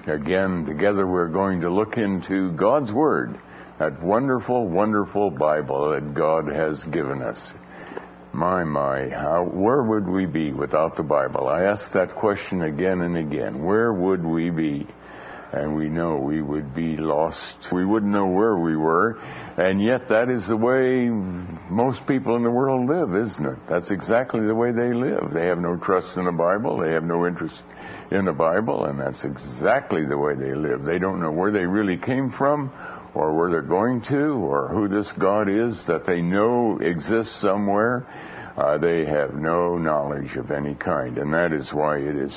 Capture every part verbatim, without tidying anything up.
again, together we're going to look into God's Word, that wonderful, wonderful Bible that God has given us. My, my, how, where would we be without the Bible? I ask that question again and again. Where would we be? And we know we would be lost. We wouldn't know where we were. And yet that is the way most people in the world live, isn't it? That's exactly the way they live. They have no trust in the Bible. They have no interest in the Bible. And that's exactly the way they live. They don't know where they really came from, or where they're going to, or who this God is that they know exists somewhere. Uh, they have no knowledge of any kind. And that is why it is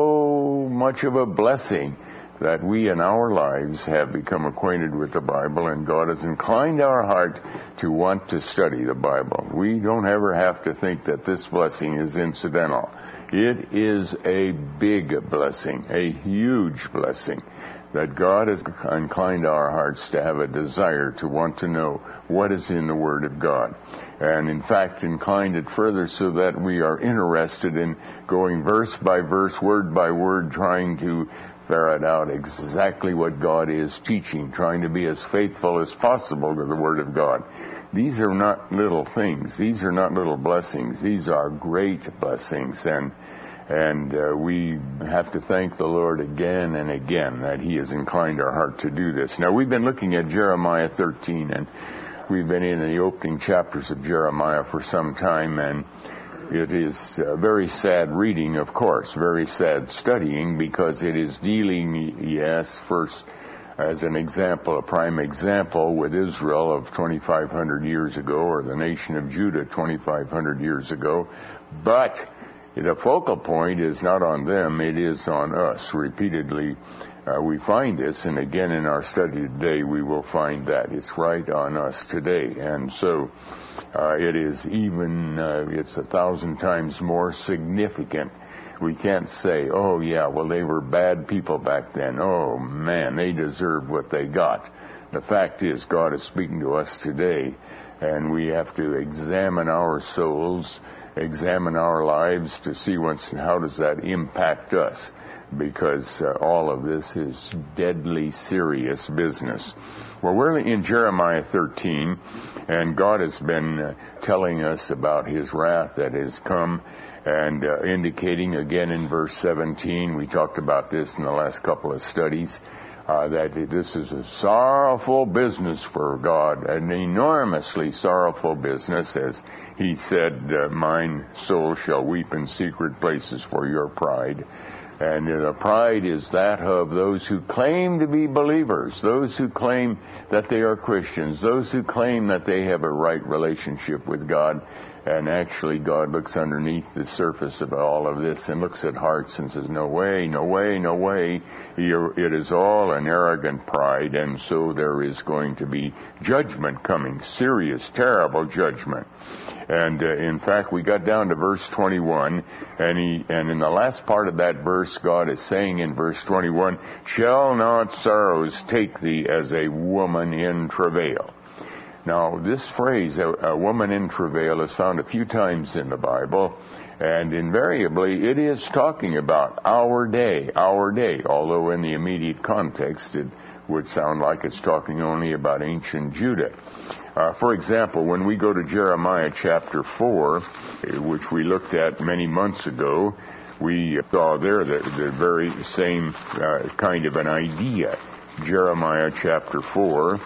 so much of a blessing that we in our lives have become acquainted with the Bible, and God has inclined our heart to want to study the Bible. We don't ever have to think that this blessing is incidental. It is a big blessing, a huge blessing, that God has inclined our hearts to have a desire to want to know what is in the Word of God. And in fact, inclined it further so that we are interested in going verse by verse, word by word, trying to ferret out exactly what God is teaching, trying to be as faithful as possible to the Word of God. These are not little things. These are not little blessings. These are great blessings. And and uh, we have to thank the Lord again and again that He has inclined our heart to do this. Now, we've been looking at Jeremiah thirteen, and we've been in the opening chapters of Jeremiah for some time, and it is uh, very sad reading, of course, very sad studying, because it is dealing, yes, first as an example, a prime example with Israel of twenty-five hundred years ago, or the nation of Judah twenty-five hundred years ago. But the focal point is not on them, it is on us. Repeatedly uh, we find this, and again in our study today we will find that. It's right on us today. And so Uh, it is even, uh, it's a thousand times more significant. We can't say, oh yeah, well they were bad people back then. Oh man, they deserved what they got. The fact is, God is speaking to us today, and we have to examine our souls, examine our lives to see what's, how does that impact us, because uh, all of this is deadly serious business. Well, we're in Jeremiah thirteen, and God has been uh, telling us about His wrath that has come, and uh, indicating again in verse seventeen, we talked about this in the last couple of studies, uh, that this is a sorrowful business for God, an enormously sorrowful business, as He said, uh, mine soul shall weep in secret places for your pride. And the pride is that of those who claim to be believers, those who claim that they are Christians, those who claim that they have a right relationship with God. And actually, God looks underneath the surface of all of this and looks at hearts and says, no way, no way, no way. It is all an arrogant pride, and so there is going to be judgment coming, serious, terrible judgment. And uh, in fact, we got down to verse twenty-one, and he, and in the last part of that verse, God is saying in verse twenty-one, shall not sorrows take thee as a woman in travail. Now, this phrase, a, a woman in travail, is found a few times in the Bible, and invariably it is talking about our day, our day, although in the immediate context it would sound like it's talking only about ancient Judah. Uh, for example, when we go to Jeremiah chapter four, which we looked at many months ago, we saw there the, the very same uh, kind of an idea. Jeremiah chapter four,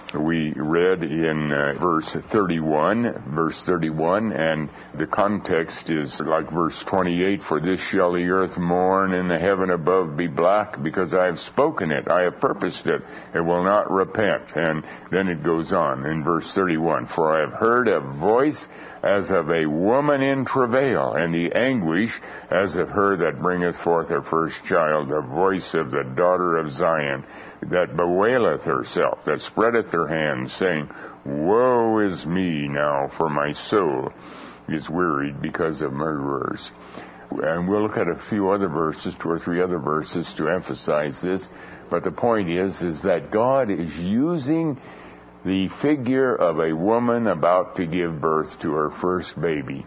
we read in uh, verse thirty-one, verse thirty-one, and the context is like verse twenty-eight, for this shall the earth mourn and the heaven above be black, because I have spoken it, I have purposed it, it will not repent. And then it goes on in verse thirty-one, for I have heard a voice as of a woman in travail, and the anguish as of her that bringeth forth her first child, the voice of the daughter of Zion, that bewaileth herself, that spreadeth her hands, saying, woe is me now, for my soul is wearied because of murderers. And we'll look at a few other verses, two or three other verses to emphasize this. But the point is, is that God is using the figure of a woman about to give birth to her first baby.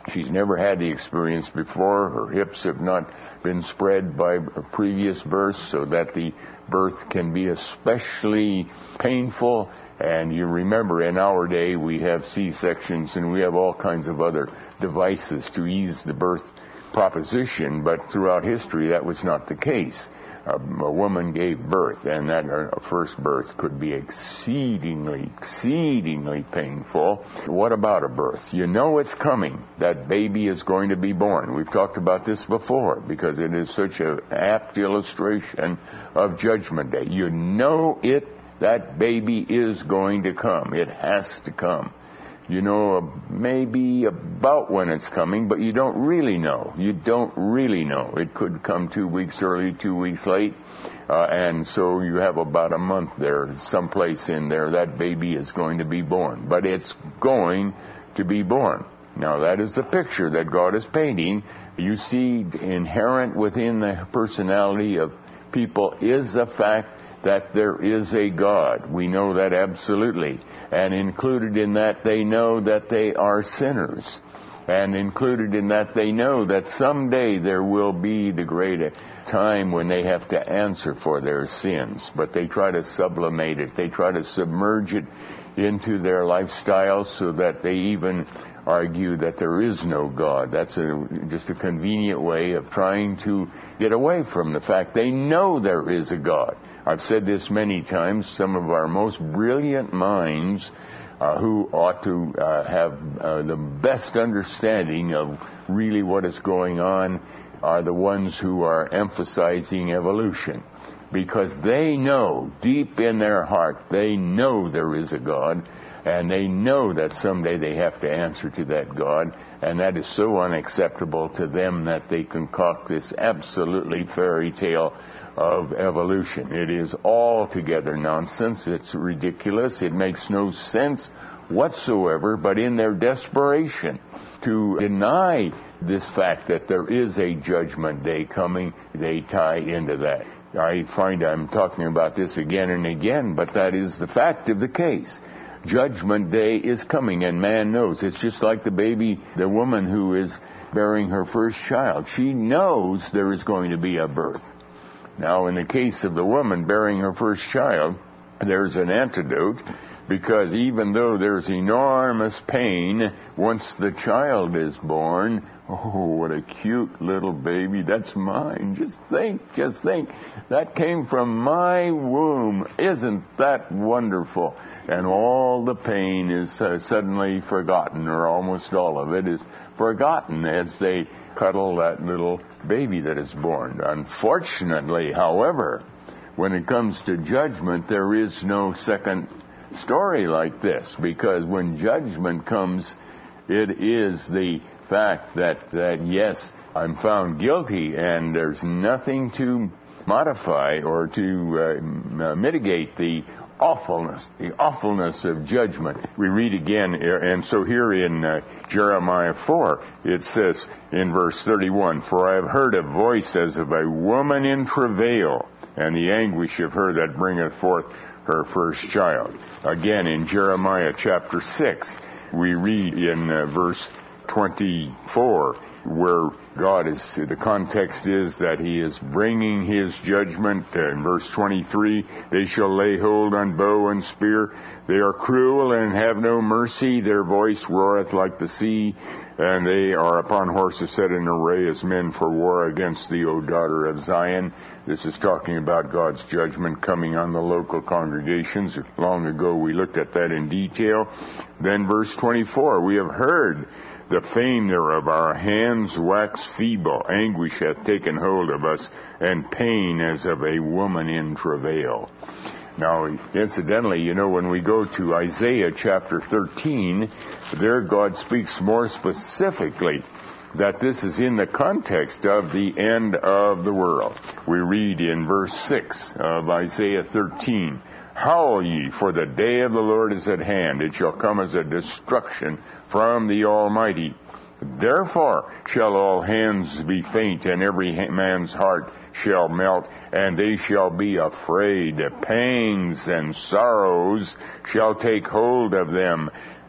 She's never had the experience before. Her hips have not been spread by previous births, so that the birth can be especially painful. And you remember, in our day, we have C-sections and we have all kinds of other devices to ease the birth proposition, but throughout history that was not the case. Um, a woman gave birth, and that uh, first birth could be exceedingly, exceedingly painful. What about a birth? You know it's coming. That baby is going to be born. We've talked about this before because it is such an apt illustration of Judgment Day. You know it, that baby is going to come. It has to come. You know maybe about when it's coming, but you don't really know. You don't really know. It could come two weeks early, two weeks late, uh, and so you have about a month there, someplace in there, that baby is going to be born. But it's going to be born. Now that is the picture that God is painting. You see, inherent within the personality of people is the fact that there is a God. We know that absolutely. And included in that, they know that they are sinners. And included in that, they know that someday there will be the great time when they have to answer for their sins. But they try to sublimate it. They try to submerge it into their lifestyle so that they even argue that there is no God. That's a, just a convenient way of trying to get away from the fact they know there is a God. I've said this many times. Some of our most brilliant minds uh, who ought to uh, have uh, the best understanding of really what is going on are the ones who are emphasizing evolution. Because they know, deep in their heart, they know there is a God, and they know that someday they have to answer to that God, and that is so unacceptable to them that they concoct this absolutely fairy tale of evolution. It is altogether nonsense. It's ridiculous. It makes no sense whatsoever, but in their desperation to deny this fact that there is a judgment day coming, they tie into that. I find I'm talking about this again and again, but that is the fact of the case. Judgment Day is coming, and man knows. It's just like the baby, the woman who is bearing her first child. She knows there is going to be a birth. Now, in the case of the woman bearing her first child, there's an antidote, because even though there's enormous pain once the child is born, oh, what a cute little baby, that's mine. Just think, just think, that came from my womb. Isn't that wonderful? And all the pain is uh, suddenly forgotten, or almost all of it is forgotten as they cuddle that little baby that is born. Unfortunately, however, when it comes to judgment, there is no second story like this, because when judgment comes, it is the fact that, that yes, I'm found guilty, and there's nothing to modify or to uh, mitigate the awfulness, the awfulness of judgment. We read again, and so here in uh, Jeremiah four, it says in verse thirty-one, "For I have heard a voice as of a woman in travail, and the anguish of her that bringeth forth her first child." Again, in Jeremiah chapter six, we read in uh, verse twenty-four, where God is, the context is that he is bringing his judgment. Uh, in verse twenty-three, "They shall lay hold on bow and spear. They are cruel and have no mercy. Their voice roareth like the sea, and they are upon horses set in array as men for war against thee, O daughter of Zion." This is talking about God's judgment coming on the local congregations. Long ago we looked at that in detail. Then verse twenty-four, "We have heard the fame thereof, our hands wax feeble. Anguish hath taken hold of us, and pain as of a woman in travail." Now, incidentally, you know, when we go to Isaiah chapter thirteen, there God speaks more specifically that this is in the context of the end of the world. We read in verse six of Isaiah thirteen, "Howl ye, for the day of the Lord is at hand. It shall come as a destruction from the Almighty. Therefore shall all hands be faint, and every man's heart shall melt, and they shall be afraid. Pangs and sorrows shall take hold of them.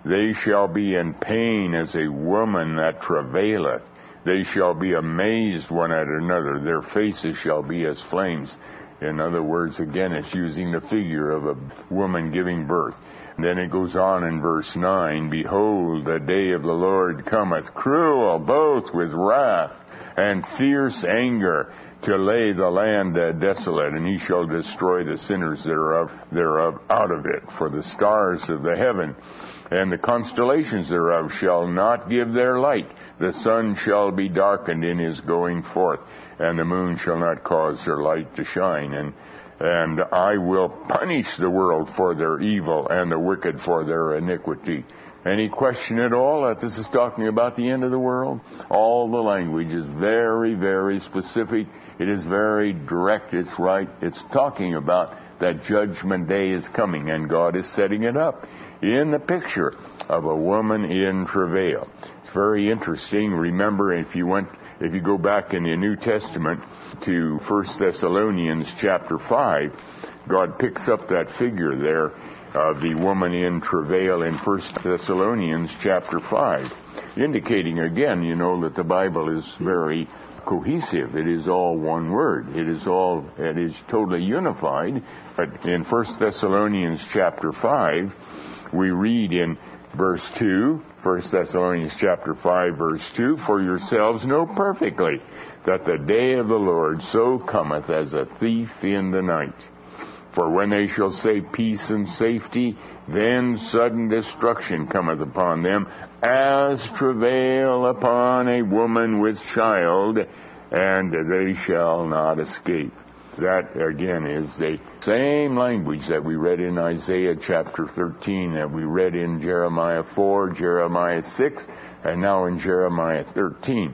They shall be in pain as a woman that travaileth. They shall be amazed one at another. Their faces shall be as flames. In other words, again, it's using the figure of a woman giving birth. And then it goes on in verse nine, Behold, the day of the Lord cometh, cruel both with wrath and fierce anger, to lay the land desolate, and he shall destroy the sinners thereof, thereof out of it. For the stars of the heaven and the constellations thereof shall not give their light. The sun shall be darkened in his going forth, and the moon shall not cause her light to shine. And and I will punish the world for their evil, and the wicked for their iniquity. Any question at all that this is talking about the end of the world? All the language is very, very specific. It is very direct. It's right. It's talking about that judgment day is coming, and God is setting it up in the picture of a woman in travail. It's very interesting. Remember, if you went, if you go back in the New Testament to First Thessalonians chapter five, God picks up that figure there of the woman in travail in First Thessalonians chapter five, indicating again, you know, that the Bible is very cohesive. It is all one word. It is all, it is totally unified. But in First Thessalonians chapter five, we read in verse two, First Thessalonians chapter five, verse two, For yourselves know perfectly that the day of the Lord so cometh as a thief in the night. For when they shall say peace and safety, then sudden destruction cometh upon them, as travail upon a woman with child, and they shall not escape. That, again, is the same language that we read in Isaiah chapter thirteen, that we read in Jeremiah four, Jeremiah six, and now in Jeremiah thirteen.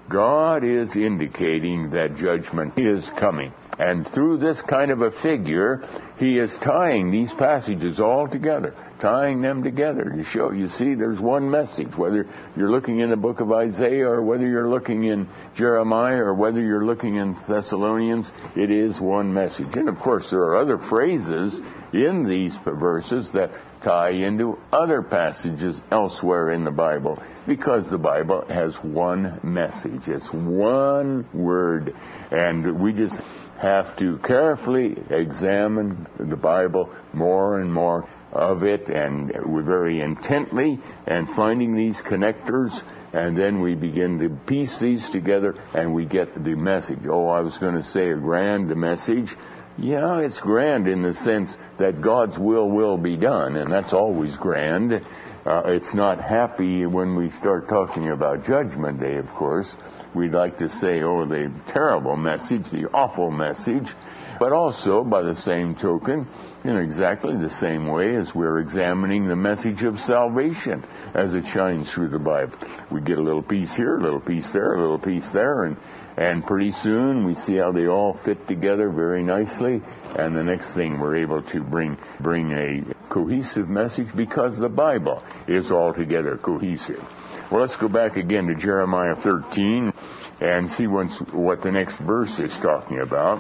God is indicating that judgment is coming. And through this kind of a figure, he is tying these passages all together, tying them together to show, you see, there's one message. Whether you're looking in the book of Isaiah or whether you're looking in Jeremiah or whether you're looking in Thessalonians, it is one message. And of course, there are other phrases in these verses that tie into other passages elsewhere in the Bible, because the Bible has one message. It's one word. And we just have to carefully examine the Bible, more and more of it, and we're very intently, and finding these connectors, and then we begin to piece these together, and we get the message. Oh, I was going to say a grand message. Yeah, it's grand in the sense that God's will will be done, and that's always grand. Uh, it's not happy when we start talking about Judgment Day, of course. We'd like to say, oh, the terrible message, the awful message, but also, by the same token, in exactly the same way as we're examining the message of salvation as it shines through the Bible. We get a little piece here, a little piece there, a little piece there, and and pretty soon we see how they all fit together very nicely, and the next thing we're able to bring bring a cohesive message, because the Bible is altogether cohesive. Well, let's go back again to Jeremiah thirteen and see once what the next verse is talking about.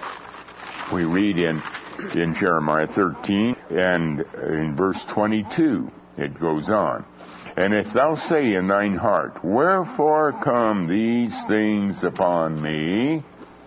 We read in, in Jeremiah thirteen, and in verse twenty-two, it goes on. And if thou say in thine heart, Wherefore come these things upon me?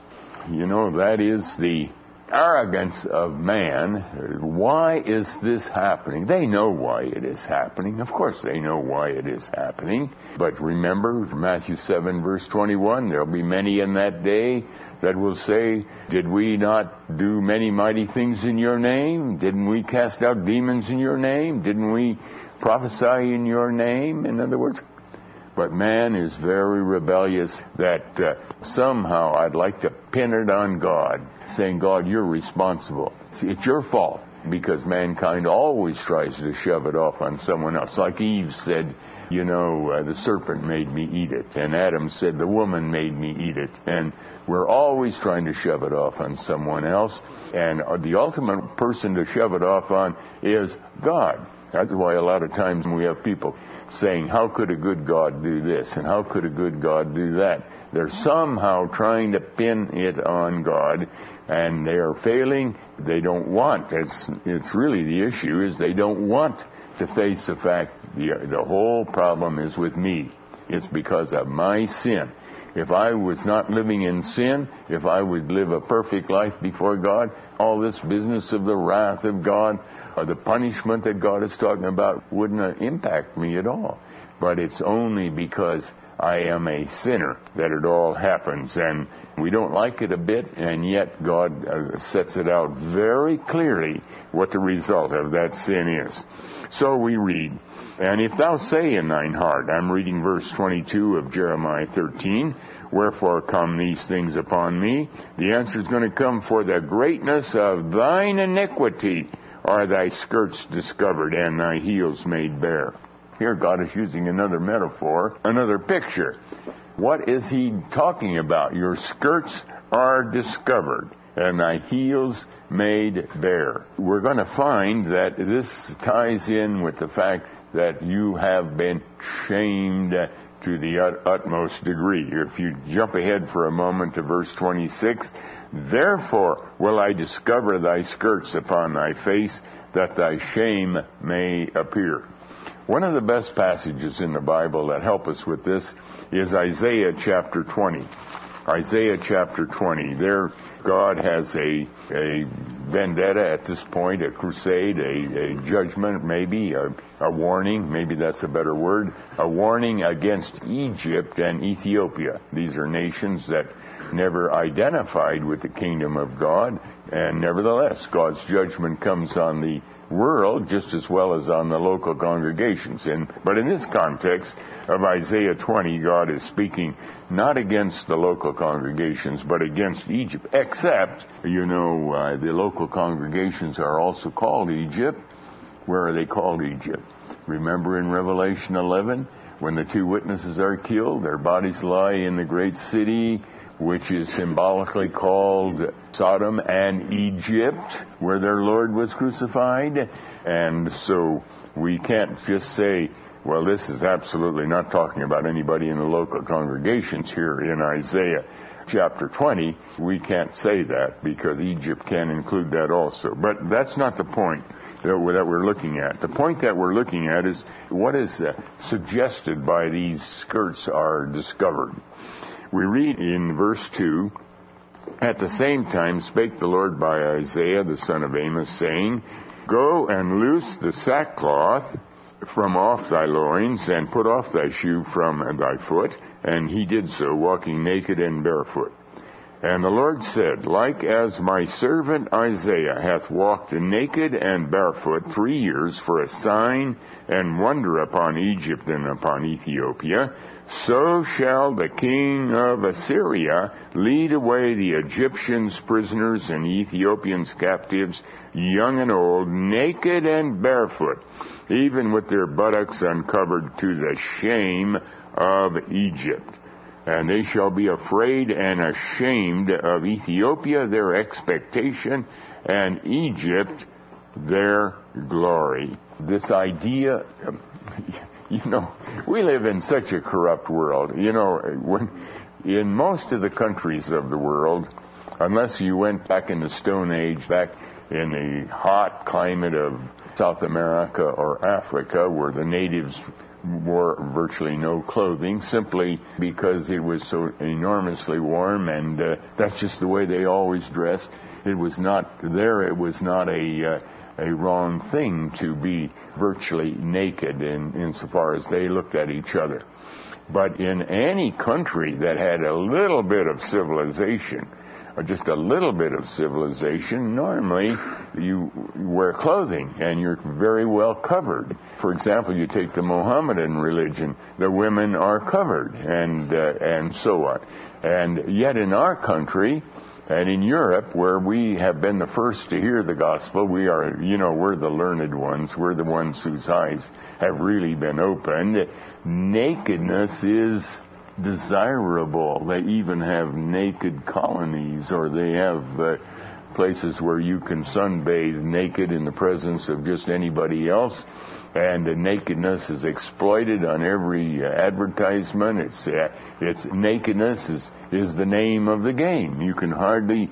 You know, that is the arrogance of man. Why is this happening? They know why it is happening. Of course they know why it is happening. But remember, Matthew seven, verse twenty-one, there will be many in that day that will say, Did we not do many mighty things in your name? Didn't we cast out demons in your name? Didn't we prophesy in your name? In other words, but man is very rebellious, that uh, somehow I'd like to pin it on God, saying, God, you're responsible. See, it's your fault, because mankind always tries to shove it off on someone else. Like Eve said, you know, uh, the serpent made me eat it. And Adam said, the woman made me eat it. And we're always trying to shove it off on someone else. And uh, the ultimate person to shove it off on is God. That's why a lot of times we have people saying, how could a good God do this? And how could a good God do that? They're somehow trying to pin it on God, and they are failing. They don't want, it's, it's really the issue, is they don't want to face the fact The, the whole problem is with me. It's because of my sin. If I was not living in sin, if I would live a perfect life before God, all this business of the wrath of God, or the punishment that God is talking about, wouldn't impact me at all. But it's only because I am a sinner that it all happens. And we don't like it a bit, and yet God uh, sets it out very clearly what the result of that sin is. So we read, "And if thou say in thine heart," I'm reading verse twenty-two of Jeremiah thirteen, "Wherefore come these things upon me?" The answer is going to come, "For the greatness of thine iniquity are thy skirts discovered, and thy heels made bare." Here God is using another metaphor, another picture. What is he talking about? Your skirts are discovered, and thy heels made bare. We're going to find that this ties in with the fact that you have been shamed to the ut- utmost degree. If you jump ahead for a moment to verse twenty-six, "Therefore will I discover thy skirts upon thy face, that thy shame may appear." One of the best passages in the Bible that help us with this is Isaiah chapter twenty. Isaiah chapter twenty. There, God has a, a vendetta at this point, a crusade, a, a judgment maybe, a, a warning, maybe that's a better word, a warning against Egypt and Ethiopia. These are nations that never identified with the kingdom of God, and nevertheless, God's judgment comes on the world just as well as on the local congregations. And but in this context of Isaiah twenty, God is speaking not against the local congregations, but against Egypt. Except, you know, uh, the local congregations are also called Egypt. Where are they called Egypt? Remember in Revelation eleven, when the two witnesses are killed, their bodies lie in the great city, which is symbolically called Sodom and Egypt, where their Lord was crucified. And so we can't just say, well, this is absolutely not talking about anybody in the local congregations here in Isaiah chapter twenty. We can't say that because Egypt can include that also. But that's not the point that we're looking at. The point that we're looking at is what is uh, suggested by these skirts are discovered. We read in verse two, "At the same time spake the Lord by Isaiah the son of Amos, saying, Go and loose the sackcloth from off thy loins, and put off thy shoe from thy foot. And he did so, walking naked and barefoot. And the Lord said, Like as my servant Isaiah hath walked naked and barefoot three years for a sign and wonder upon Egypt and upon Ethiopia, so shall the king of Assyria lead away the Egyptians prisoners and Ethiopians captives, young and old, naked and barefoot, even with their buttocks uncovered, to the shame of Egypt. And they shall be afraid and ashamed of Ethiopia, their expectation, and Egypt, their glory." This idea, you know, we live in such a corrupt world. You know, when in most of the countries of the world, unless you went back in the Stone Age, back in the hot climate of South America or Africa, where the natives wore virtually no clothing simply because it was so enormously warm, and uh, that's just the way they always dressed. It was not there. It was not a uh, a wrong thing to be virtually naked in insofar as they looked at each other. But in any country that had a little bit of civilization, or just a little bit of civilization, normally you wear clothing and you're very well covered. For example, you take the Mohammedan religion, the women are covered, and uh, and so on. And yet in our country and in Europe, where we have been the first to hear the gospel, we are, you know, we're the learned ones. We're the ones whose eyes have really been opened. Nakedness is desirable. They even have naked colonies, or they have uh, places where you can sunbathe naked in the presence of just anybody else. And the nakedness is exploited on every uh, advertisement. It's uh, it's nakedness is is the name of the game. You can hardly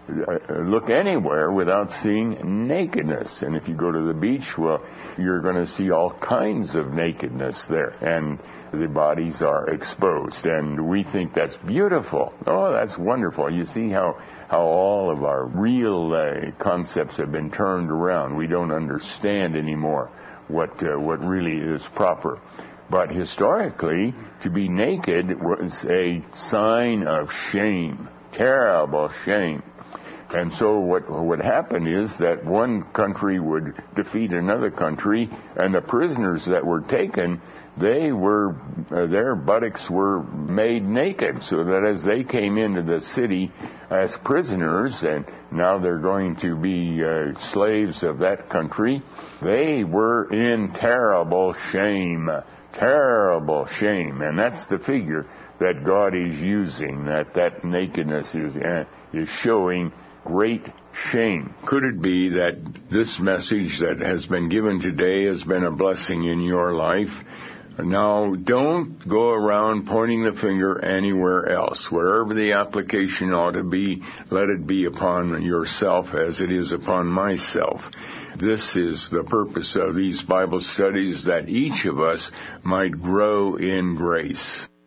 uh, look anywhere without seeing nakedness. And if you go to the beach, well, you're going to see all kinds of nakedness there. And the bodies are exposed. And we think that's beautiful. Oh, that's wonderful. You see how, how all of our real uh, concepts have been turned around. We don't understand anymore what uh, what really is proper. But historically, to be naked was a sign of shame, terrible shame. And so what would happen is that one country would defeat another country, and the prisoners that were taken, they were, uh, their buttocks were made naked, so that as they came into the city as prisoners, and now they're going to be uh, slaves of that country, they were in terrible shame, terrible shame. And that's the figure that God is using, that that nakedness is, uh, is showing great shame. Could it be that this message that has been given today has been a blessing in your life? Now, don't go around pointing the finger anywhere else. Wherever the application ought to be, let it be upon yourself as it is upon myself. This is the purpose of these Bible studies, that each of us might grow in grace.